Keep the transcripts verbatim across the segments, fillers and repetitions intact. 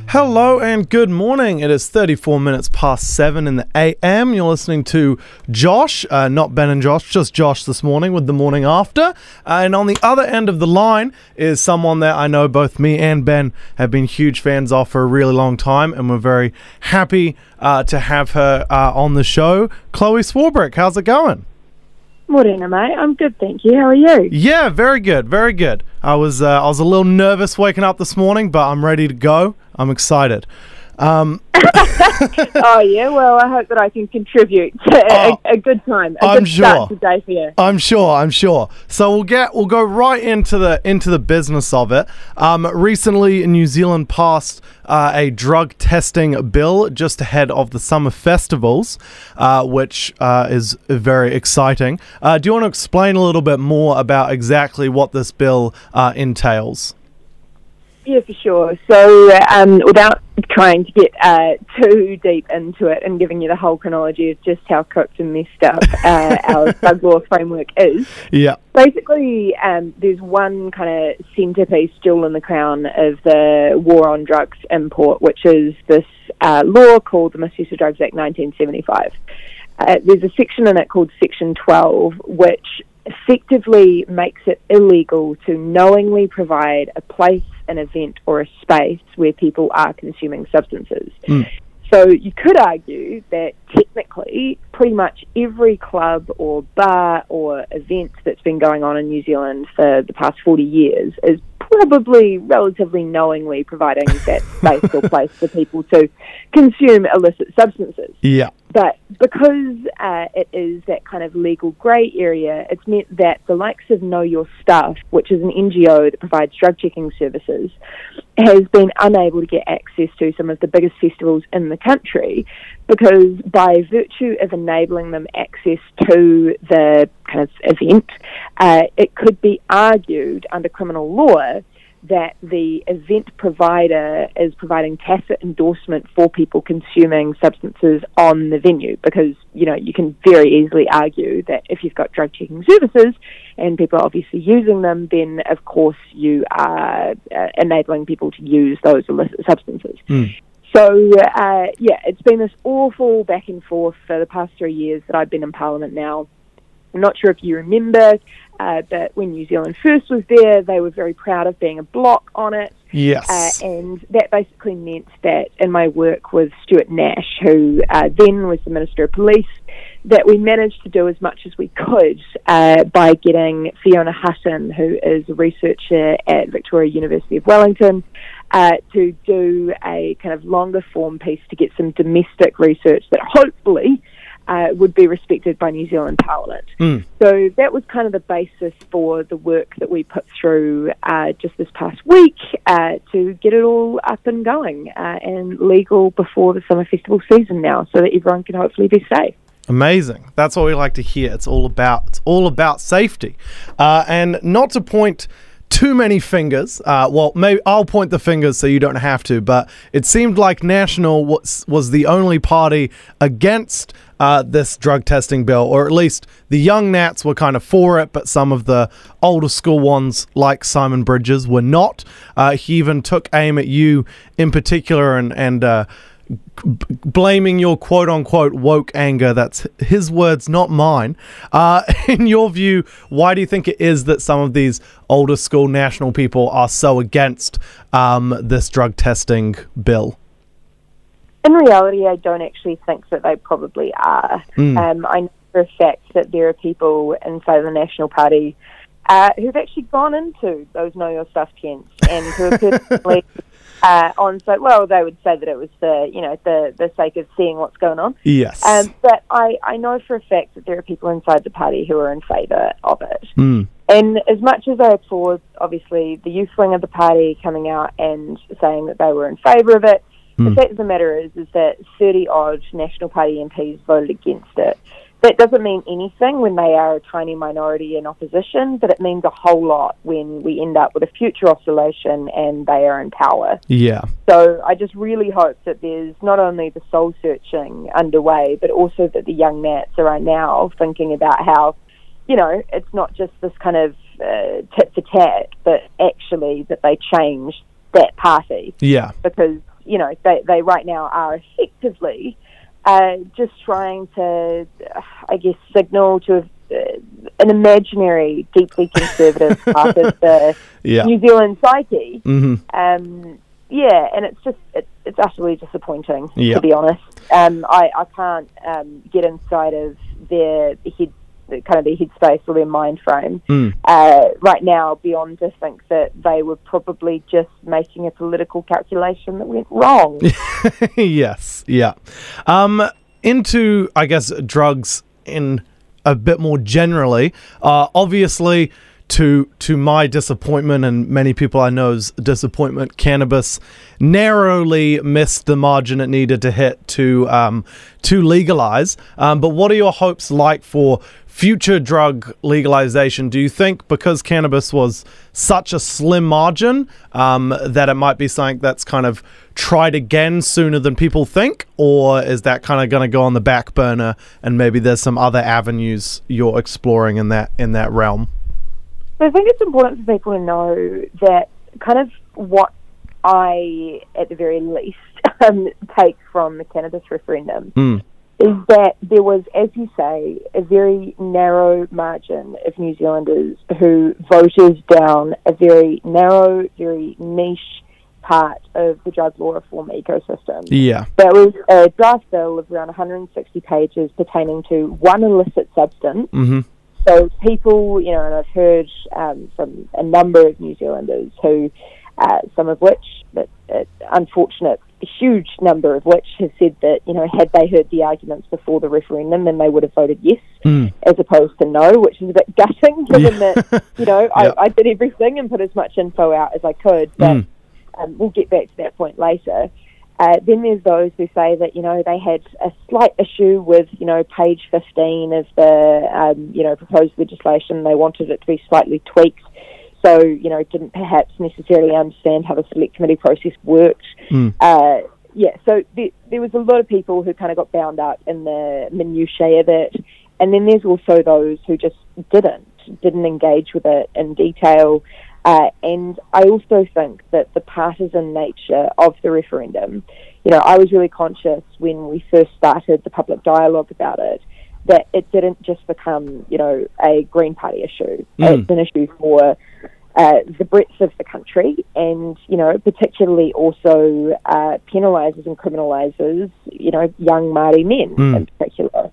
Hello and good morning. It is thirty-four minutes past seven in the A M. You're listening to Josh, uh, not Ben and Josh, just Josh this morning with The Morning After. Uh, and on the other end of the line is someone that I know both me and Ben have been huge fans of for a really long time, and we're very happy uh, to have her uh, on the show. Chloe Swarbrick, how's it going? Morning, mate. I'm good, thank you. How are you? Yeah, very good, very good. I was uh, I was a little nervous waking up this morning, but I'm ready to go. I'm excited. Um, oh, yeah? Well, I hope that I can contribute to oh, a, a good time, a I'm good sure. start to the day for you. I'm sure, I'm sure. So we'll get we'll go right into the into the business of it. Um, recently, New Zealand passed uh, a drug testing bill just ahead of the summer festivals, uh, which uh, is very exciting. Uh, do you want to explain a little bit more about exactly what this bill uh, entails? Yeah, for sure. So um, without trying to get uh, too deep into it and giving you the whole chronology of just how cooked and messed up uh, our drug law framework is, yeah. basically um, there's one kind of centrepiece jewel in the crown of the war on drugs import, which is this uh, law called the Misuse of Drugs Act nineteen seventy-five. Uh, there's a section in it called Section twelve, which effectively makes it illegal to knowingly provide a place, an event, or a space where people are consuming substances. Mm. So you could argue that technically pretty much every club or bar or event that's been going on in New Zealand for the past forty years is probably relatively knowingly providing that space or place for people to consume illicit substances. Yeah. But because uh, it is that kind of legal grey area, it's meant that the likes of Know Your Stuff, which is an N G O that provides drug checking services, has been unable to get access to some of the biggest festivals in the country because by virtue of enabling them access to the kind of event, uh, it could be argued under criminal law that the event provider is providing tacit endorsement for people consuming substances on the venue because, you know, you can very easily argue that if you've got drug checking services and people are obviously using them, then of course you are uh, enabling people to use those illicit substances. Mm. So, uh, yeah, it's been this awful back and forth for the past three years that I've been in Parliament now. I'm not sure if you remember, uh, but when New Zealand first was there, they were very proud of being a bloc on it. Yes. Uh, and that basically meant that in my work with Stuart Nash, who uh, then was the Minister of Police, that we managed to do as much as we could uh, by getting Fiona Hutton, who is a researcher at Victoria University of Wellington, uh, to do a kind of longer form piece to get some domestic research that hopefully Uh, would be respected by New Zealand Parliament. Mm. So that was kind of the basis for the work that we put through uh, just this past week uh, to get it all up and going uh, and legal before the summer festival season now, so that everyone can hopefully be safe. Amazing. That's what we like to hear. It's all about it's all about safety, uh, and not to point too many fingers. Uh, well, maybe I'll point the fingers so you don't have to, but it seemed like National was, was the only party against uh, this drug testing bill, or at least the young Nats were kind of for it, but some of the older school ones, like Simon Bridges, were not. Uh, he even took aim at you in particular and, and uh, b- blaming your quote-unquote woke anger. That's his words, not mine. Uh, in your view, why do you think it is that some of these older school National people are so against um, this drug testing bill? In reality, I don't actually think that they probably are. Mm. Um, I know for a fact that there are people inside the National Party uh, who've actually gone into those Know Your Stuff tents and who are personally uh, on site. Well, they would say that it was the, you know, the, the sake of seeing what's going on. Yes. Um, but I, I know for a fact that there are people inside the party who are in favour of it. Mm. And as much as I applaud, obviously, the youth wing of the party coming out and saying that they were in favour of it, the fact of the matter is, is that thirty-odd National Party M Ps voted against it. That doesn't mean anything when they are a tiny minority in opposition, but it means a whole lot when we end up with a future oscillation and they are in power. Yeah. So I just really hope that there's not only the soul-searching underway, but also that the young Nats are right now thinking about how, you know, it's not just this kind of uh, tit for tat, but actually that they change that party. Yeah. Because you know, they, they right now are effectively uh, just trying to, uh, I guess, signal to uh, an imaginary, deeply conservative part of the yeah. New Zealand psyche. Mm-hmm. Um, yeah, and it's just, it, it's utterly disappointing, yeah. to be honest. Um, I, I can't um, get inside of their head, kind of their headspace or their mind frame mm. uh, right now beyond to think that they were probably just making a political calculation that went wrong. Yes, yeah. Um, into, I guess, drugs in a bit more generally. Uh, obviously, to to my disappointment and many people I know's disappointment, cannabis narrowly missed the margin it needed to hit to um, to legalize. Um, but what are your hopes like for future drug legalization? Do you think because cannabis was such a slim margin um, that it might be something that's kind of tried again sooner than people think? Or is that kind of going to go on the back burner and maybe there's some other avenues you're exploring in that in that realm? I think it's important for people to know that kind of what I, at the very least, um, take from the cannabis referendum Mm. is that there was, as you say, a very narrow margin of New Zealanders who voted down a very narrow, very niche part of the drug law reform ecosystem. Yeah. That was a draft bill of around one hundred sixty pages pertaining to one illicit substance. Mm-hmm. So people, you know, and I've heard um, from a number of New Zealanders who, uh, some of which, but uh, unfortunate, a huge number of which have said that, you know, had they heard the arguments before the referendum, then they would have voted yes, mm. as opposed to no, which is a bit gutting, given yeah. that, you know, yeah. I, I did everything and put as much info out as I could, but mm. um, we'll get back to that point later. Uh, then there's those who say that, you know, they had a slight issue with, you know, page fifteen of the, um, you know, proposed legislation. They wanted it to be slightly tweaked. So, you know, didn't perhaps necessarily understand how the select committee process worked. Mm. Uh, yeah, so there, there was a lot of people who kind of got bound up in the minutiae of it. And then there's also those who just didn't, didn't engage with it in detail. Uh, and I also think that the partisan nature of the referendum, you know, I was really conscious when we first started the public dialogue about it, that it didn't just become, you know, a Green Party issue. Mm. It's an issue for uh, the breadth of the country and, you know, particularly also uh, penalises and criminalises, you know, young Māori men mm. in particular.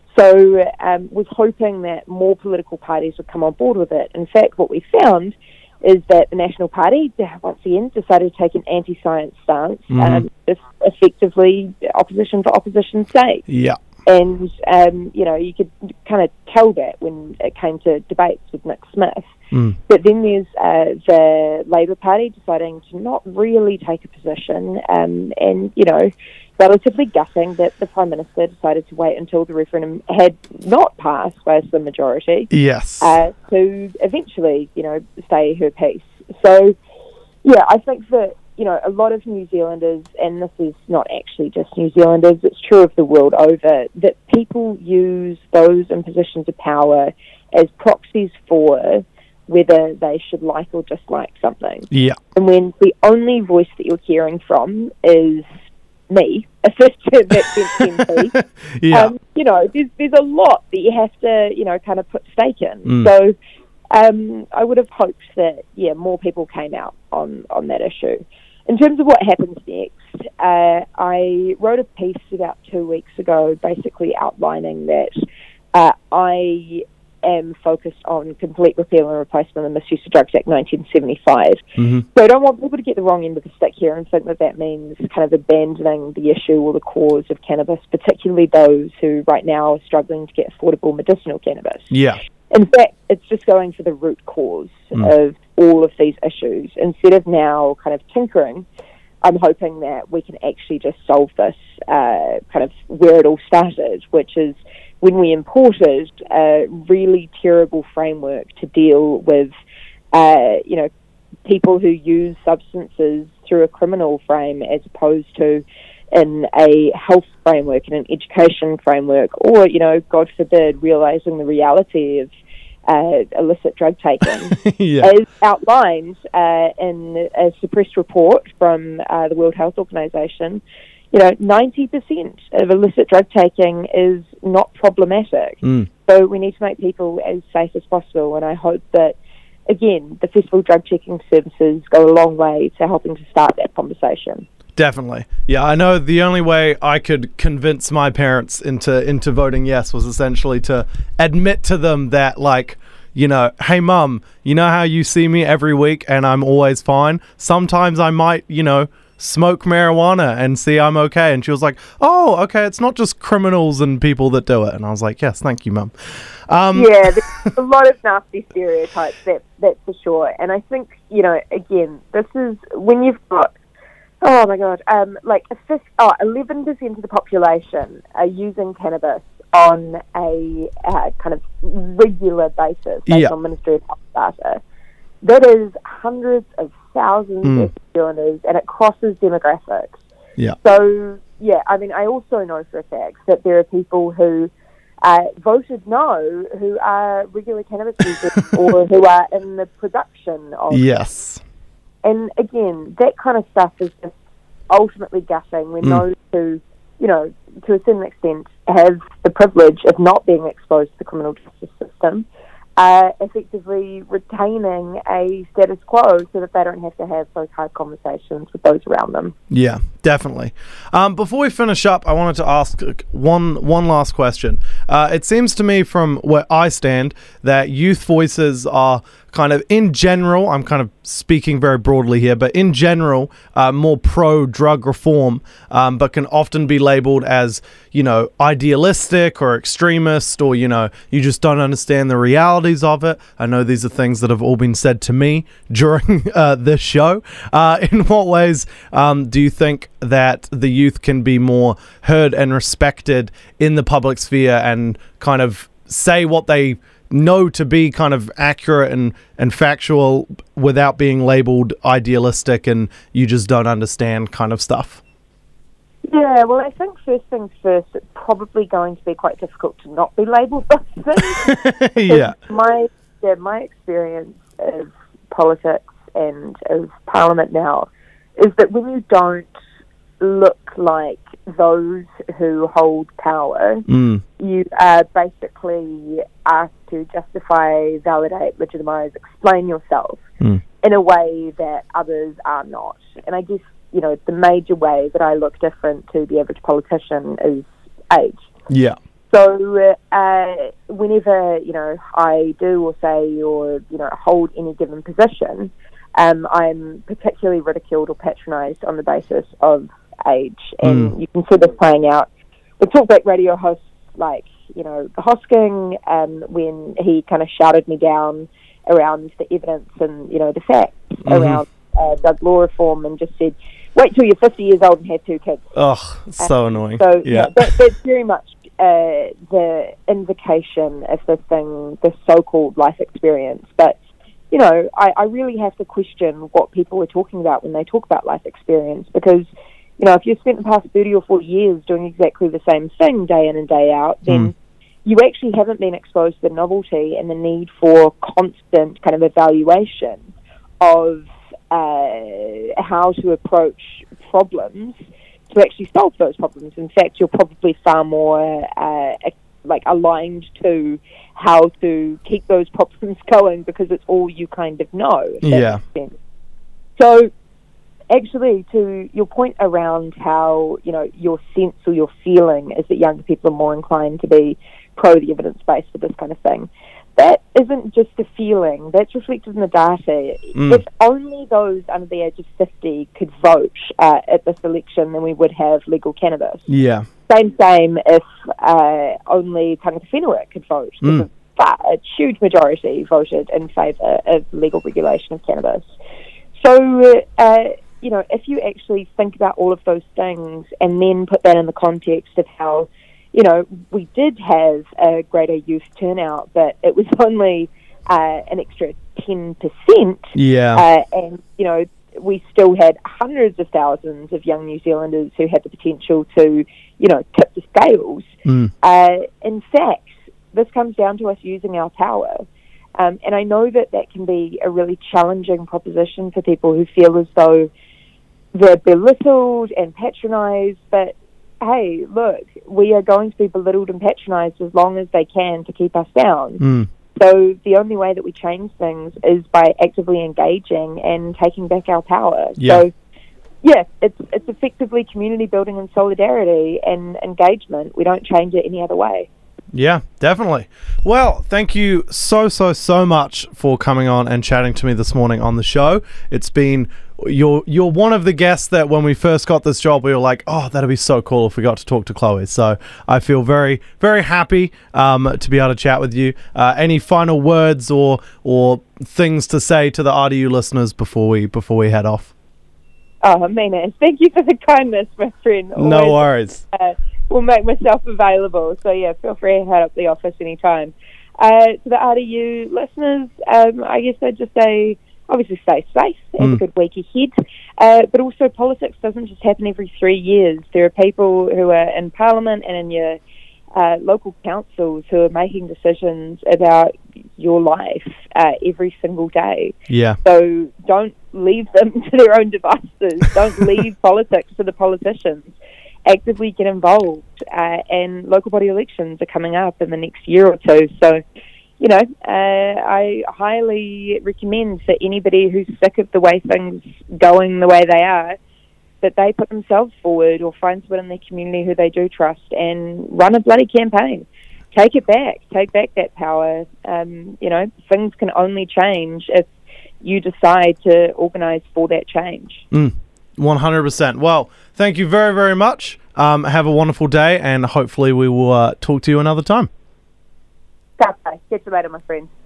So um, was hoping that more political parties would come on board with it. In fact, what we found is that the National Party, once again, decided to take an anti-science stance, mm-hmm. um, effectively opposition for opposition's sake. Yeah. And, um, you know, you could kind of tell that when it came to debates with Nick Smith. Mm. But then there's uh, the Labour Party deciding to not really take a position um, and, you know, relatively gutting that the Prime Minister decided to wait until the referendum had not passed by a slim majority. Yes. Uh, to eventually, you know, say her piece. So, yeah, I think that, you know, a lot of New Zealanders, and this is not actually just New Zealanders, it's true of the world over, that people use those in positions of power as proxies for whether they should like or dislike something. Yeah. And when the only voice that you're hearing from is me, a first-term M P, yeah. um, you know, there's, there's a lot that you have to, you know, kind of put stake in. Mm. So um, I would have hoped that, yeah, more people came out on, on that issue. In terms of what happens next, uh, I wrote a piece about two weeks ago basically outlining that uh, I am focused on complete repeal and replacement of the Misuse of Drugs Act nineteen seventy-five. Mm-hmm. So I don't want people to get the wrong end of the stick here and think that that means kind of abandoning the issue or the cause of cannabis, particularly those who right now are struggling to get affordable medicinal cannabis. Yeah. In fact, it's just going for the root cause mm. of all of these issues. Instead of now kind of tinkering, I'm hoping that we can actually just solve this uh, kind of where it all started, which is when we imported a really terrible framework to deal with, uh, you know, people who use substances through a criminal frame as opposed to in a health framework, in an education framework, or, you know, God forbid, realising the reality of uh, illicit drug taking, yeah. as outlined uh, in a suppressed report from uh, the World Health Organization. You know, ninety percent of illicit drug taking is not problematic. Mm. So we need to make people as safe as possible, and I hope that, again, the festival drug checking services go a long way to helping to start that conversation. Definitely. Yeah, I know the only way I could convince my parents into into voting yes was essentially to admit to them that, like, you know, hey, Mum, you know how you see me every week and I'm always fine? Sometimes I might, you know, smoke marijuana and see I'm okay. And she was like, oh, okay, it's not just criminals and people that do it. And I was like, yes, thank you, Mum. Um, yeah, there's a lot of nasty stereotypes, that, that's for sure. And I think, you know, again, this is when you've got, oh my God, um, like a fifth, oh, eleven percent of the population are using cannabis on a uh, kind of regular basis based yeah. on Ministry of Health data. That is hundreds of thousands Mm. of New Zealanders, and it crosses demographics. Yeah. So, yeah, I mean, I also know for a fact that there are people who uh, voted no who are regular cannabis users or who are in the production of. Yes. And again, that kind of stuff is just ultimately gutting when Mm. those who, you know, to a certain extent have the privilege of not being exposed to the criminal justice system, uh, effectively retaining a status quo so that they don't have to have those hard conversations with those around them. Yeah, definitely. Um, before we finish up, I wanted to ask one one last question. Uh, it seems to me from where I stand that youth voices are kind of, in general, I'm kind of speaking very broadly here, but in general, uh, more pro-drug reform, um, but can often be labeled as, you know, idealistic or extremist, or, you know, you just don't understand the realities of it. I know these are things that have all been said to me during uh, this show. Uh, in what ways um, do you think that the youth can be more heard and respected in the public sphere and kind of say what they know to be kind of accurate and, and factual without being labeled idealistic and you just don't understand kind of stuff? Yeah, well, I think first things first, it's probably going to be quite difficult to not be labelled those things. yeah. My, yeah, my experience of politics and of Parliament now is that when you don't look like those who hold power, mm. you are basically asked to justify, validate, legitimise, explain yourself Mm. in a way that others are not. And I guess, you know, the major way that I look different to the average politician is age. Yeah. So uh, whenever, you know, I do or say or, you know, hold any given position, um, I'm particularly ridiculed or patronised on the basis of age. And Mm. you can see this playing out with talkback radio hosts like, you know, Hosking, um, when he kind of shouted me down around the evidence and, you know, the facts mm-hmm. around uh, drug law reform and just said, wait till you're fifty years old and have two kids. Oh, so um, annoying. So, yeah. yeah, that, that's very much uh, the invocation of this thing, this so-called life experience. But, you know, I, I really have to question what people are talking about when they talk about life experience, because, you know, if you've spent the past thirty or forty years doing exactly the same thing day in and day out, then mm. you actually haven't been exposed to the novelty and the need for constant kind of evaluation of uh, how to approach problems to actually solve those problems. In fact, you're probably far more uh, like aligned to how to keep those problems going because it's all you kind of know. Yeah. So, actually, to your point around how, you know, your sense or your feeling is that younger people are more inclined to be pro the evidence base for this kind of thing, that isn't just a feeling. That's reflected in the data. Mm. If only those under the age of fifty could vote uh, at this election, then we would have legal cannabis. Yeah. Same, same if uh, only Tangata Whenua could vote. Mm. But a huge majority voted in favour of legal regulation of cannabis. So, uh, you know, if you actually think about all of those things and then put that in the context of how, you know, we did have a greater youth turnout, but it was only uh, an extra ten percent. Yeah. Uh, and, you know, we still had hundreds of thousands of young New Zealanders who had the potential to, you know, tip the scales. Mm. Uh, in fact, this comes down to us using our power. Um, and I know that that can be a really challenging proposition for people who feel as though they're belittled and patronised, but hey, look, we are going to be belittled and patronised as long as they can to keep us down. Mm. So the only way that we change things is by actively engaging and taking back our power. Yeah. So, yeah, it's it's effectively community building and solidarity and engagement. We don't change it any other way. Yeah, definitely. Well, thank you so, so, so much for coming on and chatting to me this morning on the show. It's been, you're, you're one of the guests that when we first got this job, we were like, oh, that'd be so cool if we got to talk to Chloe. So I feel very, very happy um, to be able to chat with you. Uh, any final words or or things to say to the R D U listeners before we before we head off? Oh, Mina, thank you for the kindness, my friend. Always, no worries. Uh, will make myself available. So, yeah, feel free to head up the office anytime. Uh, to the R D U listeners, um, I guess I'd just say, obviously stay safe, have Mm. a good week ahead. Uh, but also, politics doesn't just happen every three years. There are people who are in Parliament and in your uh, local councils who are making decisions about your life uh, every single day. Yeah. So don't leave them to their own devices. Don't leave politics to the politicians. Actively get involved, uh, and local body elections are coming up in the next year or two. So, you know, uh, I highly recommend for anybody who's sick of the way things going the way they are, that they put themselves forward or find someone in their community who they do trust and run a bloody campaign. Take it back. Take back that power. Um, you know, things can only change if you decide to organise for that change. Mm. one hundred percent. Well, thank you very, very much. Um, have a wonderful day, and hopefully we will uh, talk to you another time. Catch you later, my friend.